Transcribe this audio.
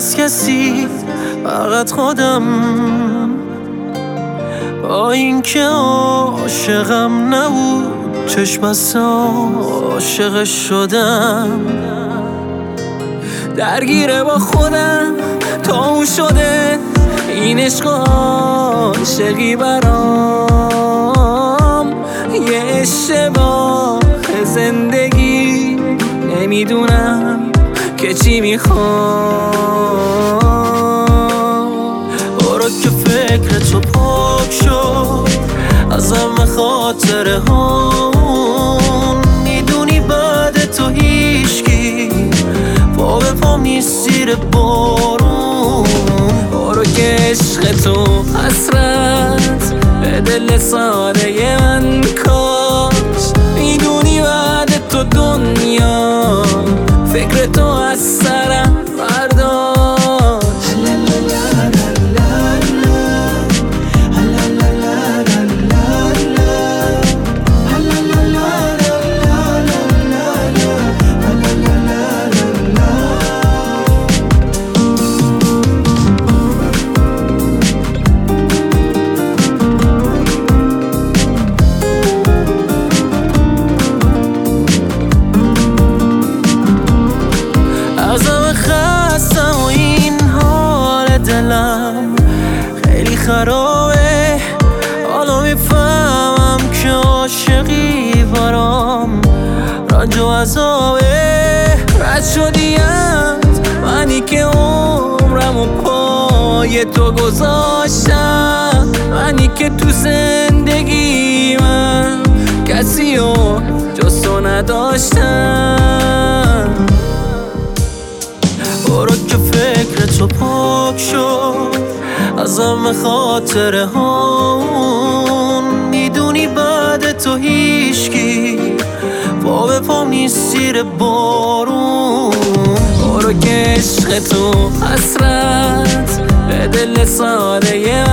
از کسی، فقط خودم. با اینکه عاشقم نبود، چشم از عاشقش شدم. درگیره با خودم تا اون شده این عشق و عاشقی برام یه اشتباه زندگی. نمیدونم که چی میخوام. برو که فکر تو پاک شد ازم خاطره هامون. میدونی بعد تو هیچکی پا به پام نیست زیر بارون. برو که عشق تو حسرت به دل ساده من کاش. میدونی بعد تو دنیا فکر تو از سرم برداشت. دلم خیلی خرابه، حالا میفهمم که عاشقی برام رنج و عذابه. رد شدی از منی که عمرم و پای تو گذاشتم، منی که تو زندگی من کسی و جز تو نداشتم. برو که فکر تو پاک شد ازم خاطره هامون. میدونی بعد تو هیچکی پا به پام نیست زیر بارون. برو که عشق تو حسرت به دل ساده